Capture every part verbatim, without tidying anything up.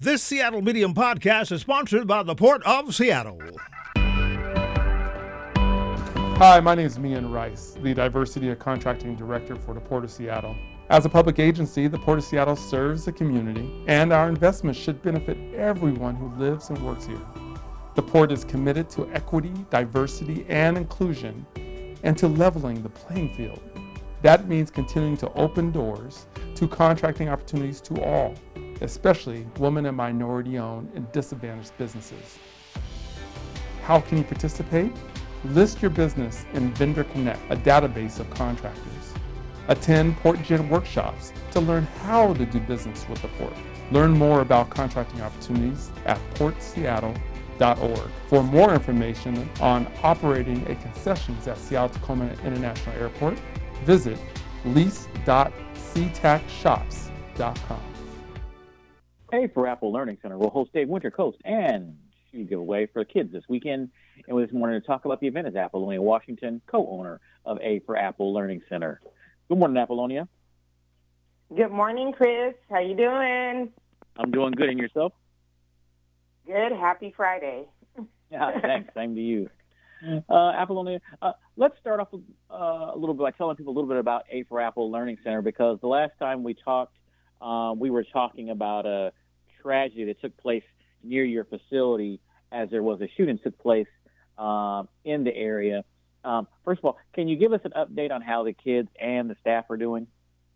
This Seattle Medium podcast is sponsored by the Port of Seattle. Hi, my name is Mian Rice, the Diversity and Contracting Director for the Port of Seattle. As a public agency, the Port of Seattle serves the community, and our investments should benefit everyone who lives and works here. The Port is committed to equity, diversity, and inclusion, and to leveling the playing field. That means continuing to open doors to contracting opportunities to all, especially women and minority-owned and disadvantaged businesses. How can you participate? List your business in Vendor Connect, a database of contractors. Attend PortGen workshops to learn how to do business with the Port. Learn more about contracting opportunities at port seattle dot org. For more information on operating a concessions at Seattle-Tacoma International Airport, visit lease dot c tac shops dot com. A for Apple Learning Center will host a Winter Coast and shoe giveaway for kids this weekend. And this morning to talk about the event is Apollonia Washington, co-owner of A for Apple Learning Center. Good morning, Apollonia. Good morning, Chris. How you doing? I'm doing good. And yourself? Good. Happy Friday. Yeah, thanks. Same to you. Uh, Apollonia, uh, let's start off with, uh, a little bit by telling people a little bit about A for Apple Learning Center, because the last time we talked, uh, we were talking about a tragedy that took place near your facility as there was a shooting took place uh, in the area. Um, first of all, can you give us an update on how the kids and the staff are doing?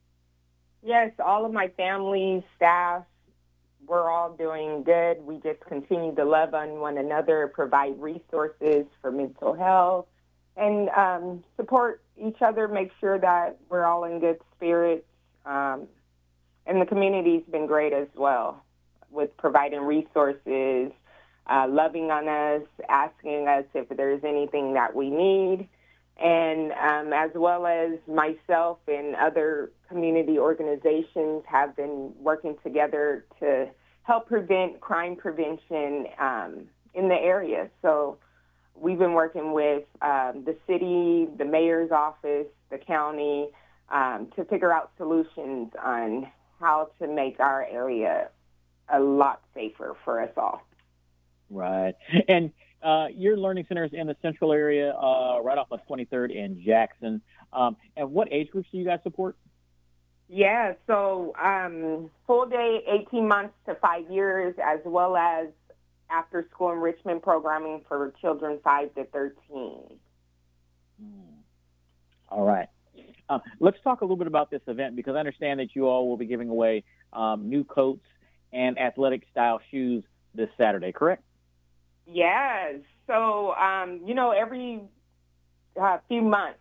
Yes, all of my family, staff, we're all doing good. We just continue to love on one another, provide resources for mental health, and um, support each other, make sure that we're all in good spirits. Um, and the community's been great as well with providing resources, uh, loving on us, asking us if there's anything that we need. And um, as well as myself and other community organizations have been working together to help prevent crime prevention um, in the area. So we've been working with um, the city, the mayor's office, the county, um, to figure out solutions on how to make our area a lot safer for us all. Right. And uh, your learning center is in the central area, uh, right off of twenty-third and Jackson. Um, and what age groups do you guys support? Yeah, so um, full day, eighteen months to five years, as well as after school enrichment programming for children five to thirteen. Hmm. All right. Um, let's talk a little bit about this event, because I understand that you all will be giving away um, new coats and athletic style shoes this Saturday, correct? Yes. So, um, you know, every uh, few months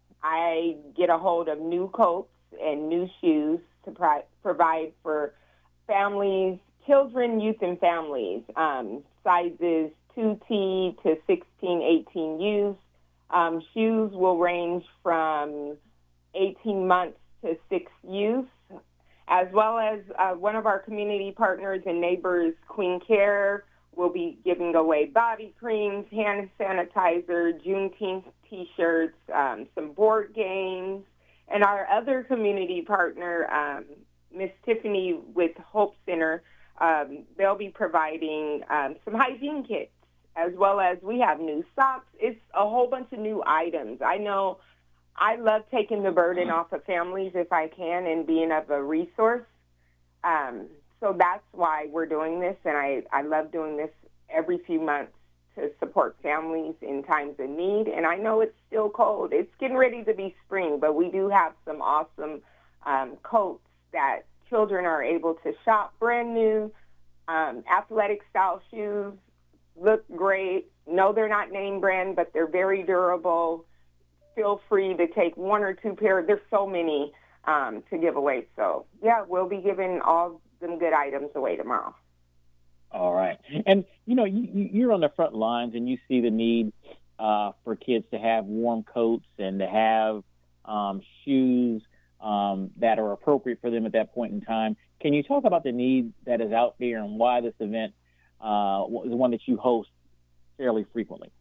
I get a hold of new coats and new shoes to pri- provide for families, children, youth, and families, um, sizes two T to sixteen, eighteen use. Um, shoes will range from eighteen months to six use, as well as uh, one of our community partners and neighbors, Queen Care, will be giving away body creams, hand sanitizer, Juneteenth T-shirts, um, some board games. And our other community partner, um, Miss Tiffany with Hope Center, um, they'll be providing um, some hygiene kits, as well as we have new socks. It's a whole bunch of new items. I know I love taking the burden off of families if I can and being of a resource. Um, so that's why we're doing this, and I, I love doing this every few months to support families in times of need. And I know it's still cold. It's getting ready to be spring, but we do have some awesome um, coats that children are able to shop, brand new, um, athletic style shoes, look great. No, they're not name brand, but they're very durable. Feel free to take one or two pairs. There's so many um, to give away. So, yeah, we'll be giving all some good items away tomorrow. All right. And, you know, you, you're on the front lines and you see the need uh, for kids to have warm coats and to have um, shoes um, that are appropriate for them at that point in time. Can you talk about the need that is out there and why this event uh, is one that you host fairly frequently?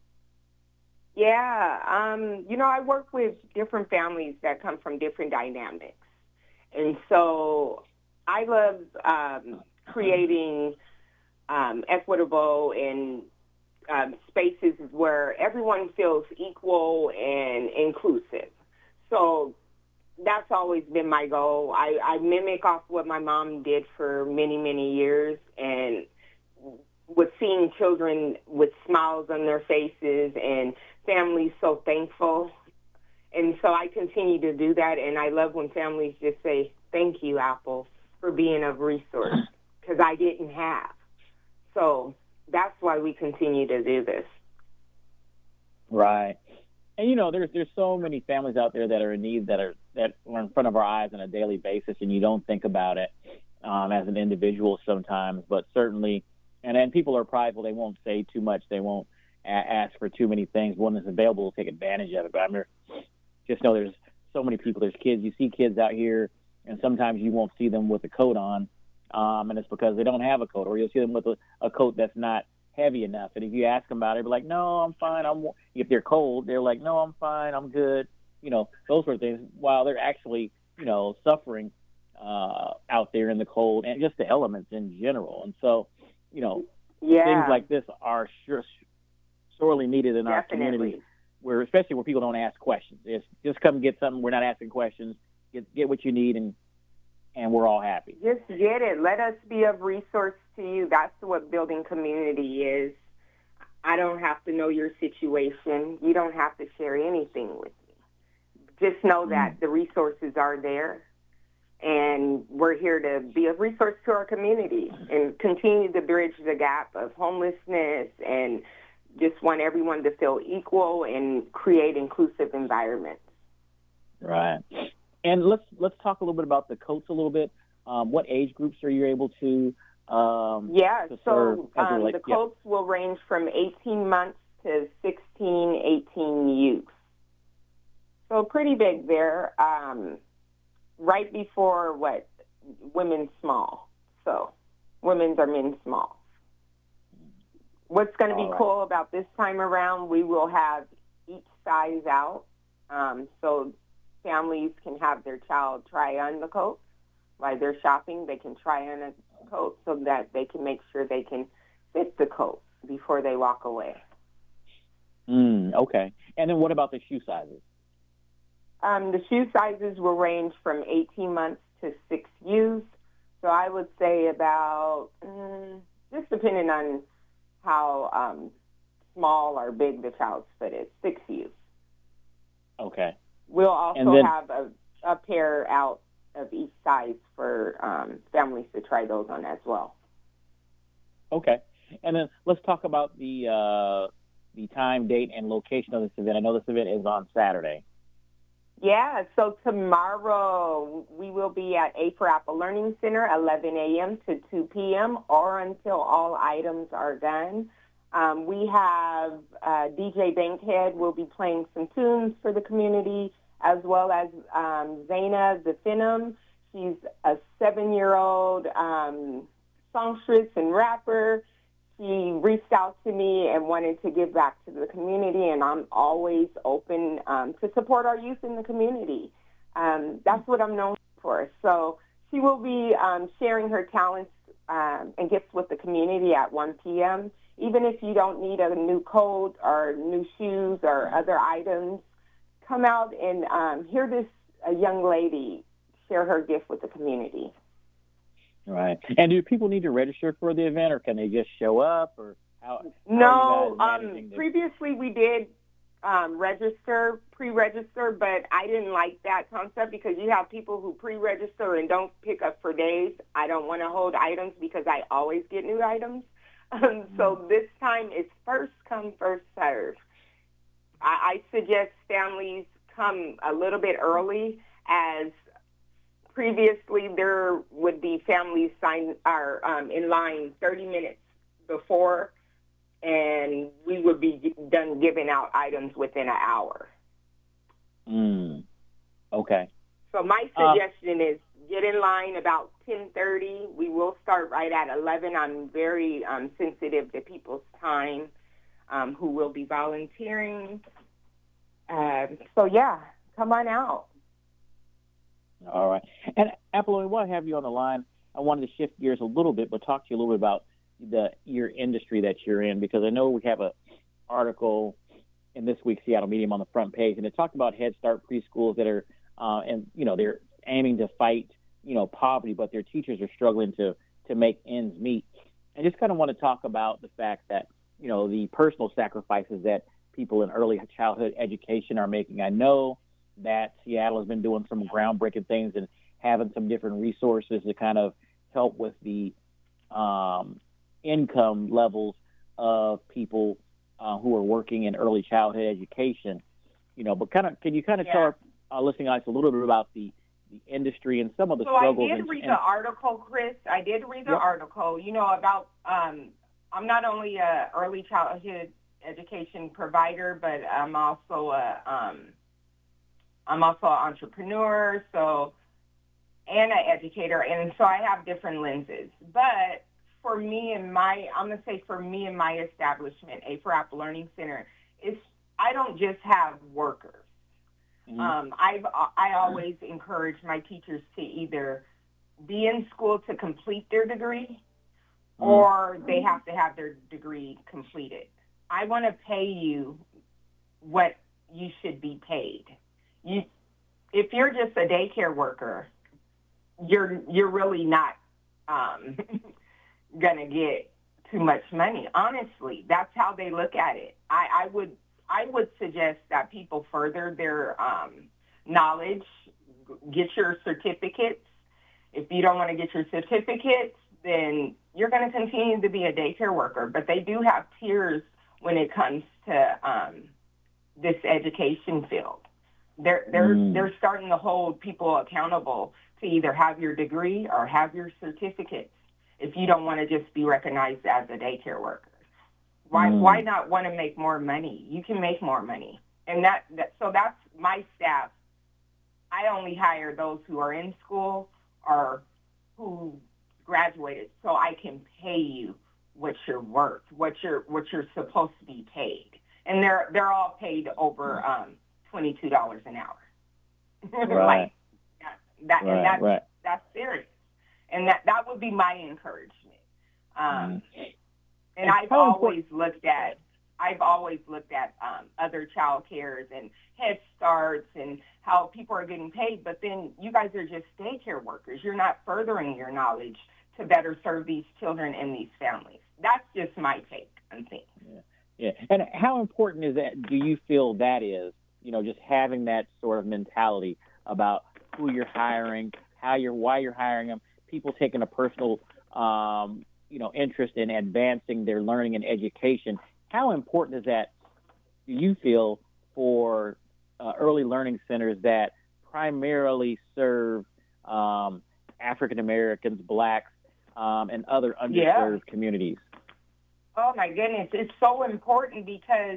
Yeah. Um, you know, I work with different families that come from different dynamics. And so I love um, creating um, equitable and um, spaces where everyone feels equal and inclusive. So that's always been my goal. I, I mimic off what my mom did for many, many years, and with seeing children with smiles on their faces and families so thankful. And so I continue to do that, and I love when families just say, thank you, Apple, for being a resource, because I didn't have. So that's why we continue to do this. Right. And, you know, there's there's so many families out there that are in need that are that are in front of our eyes on a daily basis, and you don't think about it um, as an individual sometimes, but certainly, and then people are prideful. They won't say too much. They won't a- ask for too many things. When it's available, will take advantage of it. But I mean, just know there's so many people. There's kids. You see kids out here, and sometimes you won't see them with a coat on, um, and it's because they don't have a coat, or you'll see them with a, a coat that's not heavy enough. And if you ask them about it, they're like, no, I'm fine. I'm. If they're cold, they're like, no, I'm fine. I'm good. You know, those sort of things. While they're actually, you know, suffering uh, out there in the cold and just the elements in general. And so, you know, Yeah. things like this are sure, sorely needed in our Definitely. community, where especially where people don't ask questions. It's just come get something. We're not asking questions. Get get what you need, and and we're all happy. Just get it. Let us be of resource to you. That's what building community is. I don't have to know your situation. You don't have to share anything with me. Just know that the resources are there, and we're here to be a resource to our community and continue to bridge the gap of homelessness, and just want everyone to feel equal and create inclusive environments. Right. And let's let's talk a little bit about the coats a little bit. Um, what age groups are you able to um, Yeah, to serve so as it um, relates- the coats will range from eighteen months to sixteen, eighteen youth. So pretty big there. Um, right before what women's small. So women's are men's small. What's going to be All right. cool about this time around, we will have each size out. Um, so families can have their child try on the coat. While they're shopping, they can try on a coat so that they can make sure they can fit the coat before they walk away. Mm, okay. And then what about the shoe sizes? Um, the shoe sizes will range from eighteen months to six youth. So I would say about, mm, just depending on how um, small or big the child's foot is, six youth. Okay. We'll also And then- have a, a pair out of each size for um, families to try those on as well. Okay. And then let's talk about the uh, the time, date, and location of this event. I know this event is on Saturday. Yeah, so tomorrow we will be at A for Apple Learning Center, eleven a.m. to two p.m. or until all items are done. Um, we have uh, D J Bankhead will be playing some tunes for the community, as well as um, Zaina the Phenom. She's a seven-year-old um, songstress and rapper. She reached out to me and wanted to give back to the community, and I'm always open um, to support our youth in the community. Um, that's what I'm known for. So she will be um, sharing her talents um, and gifts with the community at one p.m. Even if you don't need a new coat or new shoes or other items, come out and um, hear this a young lady share her gift with the community. Right. And do people need to register for the event, or can they just show up, or how? how No, are you guys um, managing this? previously we did um, register, pre-register, but I didn't like that concept because you have people who pre-register and don't pick up for days. I don't want to hold items because I always get new items. Um, so this time it's first come, first serve. I, I suggest families come a little bit early, as previously there would be families sign are um, in line thirty minutes before, and we would be done giving out items within an hour. Mm. Okay. So my suggestion uh, is get in line about ten thirty. We will start right at eleven. I'm very um, sensitive to people's time um, who will be volunteering. Uh, so, yeah, come on out. All right. And Apollonia, while I have you on the line, I wanted to shift gears a little bit, but talk to you a little bit about the your industry that you're in, because I know we have a article in this week's Seattle Medium on the front page, and it talked about Head Start preschools that are, uh, and you know, they're aiming to fight, you know, poverty, but their teachers are struggling to to make ends meet. I just kind of want to talk about the fact that, you know, the personal sacrifices that people in early childhood education are making. I know that Seattle has been doing some groundbreaking things and having some different resources to kind of help with the um, income levels of people uh, who are working in early childhood education. You know, but kind of, can you kind of Yeah. tell our uh, listening audience a little bit about the, the industry and some of the So struggles? I did and, read and, the article, Chris. I did read the Yep. article, you know, about, um, I'm not only a early childhood education provider, but I'm also a, um, I'm also an entrepreneur, so, and an educator, and so I have different lenses. But for me and my, I'm going to say for me and my establishment, A for Apple Learning Center, it's, I don't just have workers. Mhm. Um, I've, I always encourage my teachers to either be in school to complete their degree, Mhm. or they have to have their degree completed. I want to pay you what you should be paid. You, if you're just a daycare worker, you're you're really not um, gonna get too much money. Honestly, that's how they look at it. I, I would I would suggest that people further their um, knowledge, get your certificates. If you don't want to get your certificates, then you're going to continue to be a daycare worker. But they do have tiers when it comes to um, this education field. They're they're Mm. they're starting to hold people accountable to either have your degree or have your certificates. If you don't want to just be recognized as a daycare worker, why Mm. why not want to make more money? You can make more money, and that, that so that's my staff. I only hire those who are in school or who graduated, so I can pay you what you're worth, what you're what you're supposed to be paid, and they're they're all paid over um, twenty-two dollars an hour. Right. Like that, that Right, and that's right. that's serious, and that that would be my encouragement. Um, Mm. and And I've how always looked at I've always looked at um, other child cares and Head Starts and how people are getting paid, but then you guys are just daycare workers. You're not furthering your knowledge to better serve these children and these families. That's just my take on things. Yeah. And how important is that? Do you feel that is, you know, just having that sort of mentality about who you're hiring, how you're, why you're hiring them, people taking a personal, um, you know, interest in advancing their learning and education. How important is that, do you feel, for uh, early learning centers that primarily serve um, African Americans, blacks, um, and other underserved Yeah. communities? Oh my goodness, it's so important because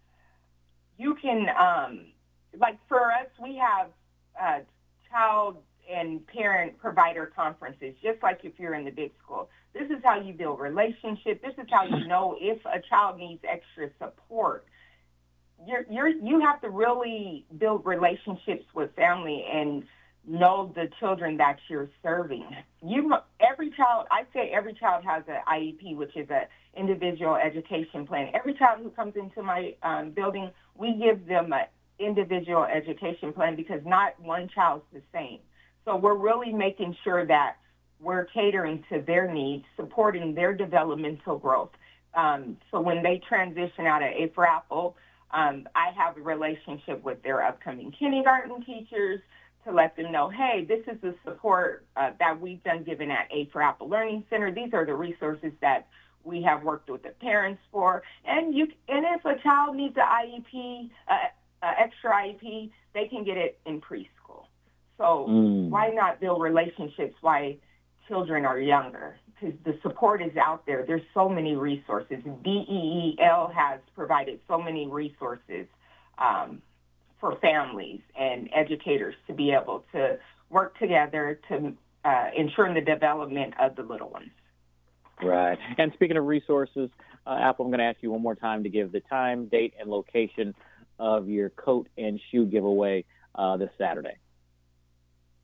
you can, um, like for us, we have uh, child and parent provider conferences, just like if you're in the big school. This is how you build relationships. This is how you know if a child needs extra support. You're, you're, you have to really build relationships with family and know the children that you're serving. You, every child, I say every child has an I E P, which is an individual education plan. Every child who comes into my um, building, we give them an individual education plan because not one child's the same. So we're really making sure that we're catering to their needs, supporting their developmental growth. Um, so when they transition out of A for Apple, um, I have a relationship with their upcoming kindergarten teachers to let them know, hey, this is the support uh, that we've been given at A for Apple Learning Center. These are the resources that we have worked with the parents for. And you, and if a child needs an I E P, uh, uh, extra I E P, they can get it in preschool. So Mm. why not build relationships while children are younger? Because the support is out there. There's so many resources. D E E L has provided so many resources um, for families and educators to be able to work together to uh, ensure the development of the little ones. Right. And speaking of resources, uh, Apple, I'm going to ask you one more time to give the time, date, and location of your coat and shoe giveaway uh, this Saturday.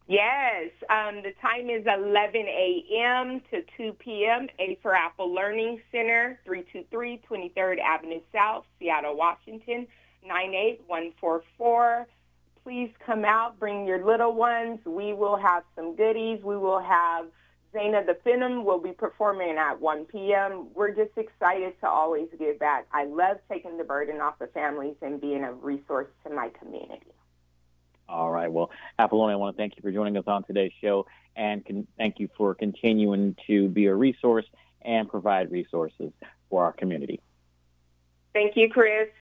Yes, um, the time is eleven a.m. to two p.m. A for Apple Learning Center, three two three twenty-third Avenue South, Seattle, Washington, nine eight one four four. Please come out, bring your little ones. We will have some goodies. We will have Zaina the Phenom will be performing at one p.m. We're just excited to always give back. I love taking the burden off of families and being a resource to my community. All right. Well, Apollonia, I want to thank you for joining us on today's show, and con- thank you for continuing to be a resource and provide resources for our community. Thank you, Chris.